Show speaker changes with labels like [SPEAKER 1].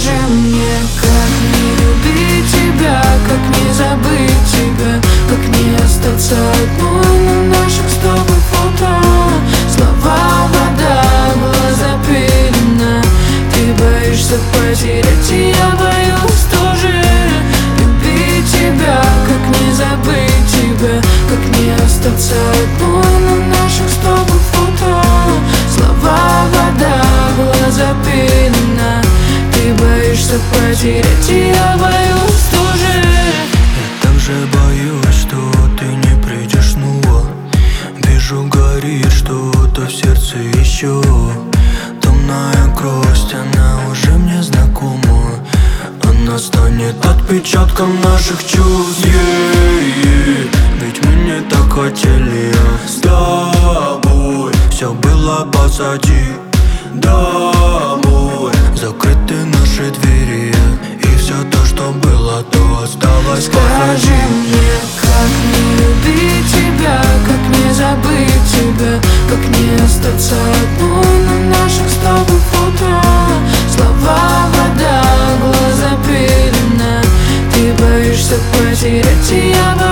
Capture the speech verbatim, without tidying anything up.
[SPEAKER 1] Скажи мне, как не любить тебя, как не забыть тебя, как не остаться одной на наших с тобой фото. Слова вода, глаза пелена. Ты боишься потерять, и я боюсь тоже. Любить тебя, как не забыть тебя, как не остаться одной на наших с тобой фото. Слова вода, глаза пелена. Ты боишься потерять, и я боюсь тоже.
[SPEAKER 2] Я также боюсь, что ты не придешь снова. Вижу, горит что-то в сердце еще. Томная грусть, она уже мне знакома. Она станет отпечатком наших чувств, yeah. Ведь мы не так хотели с тобой. Все было позади, домой. Закрыты наши двери, и все то, что было, то осталось позади.
[SPEAKER 1] Скажи мне, как не любить тебя, как не забыть тебя, как не остаться одной на наших с тобой фото. Слова вода, глаза пелена. Ты боишься потерять, и я боюсь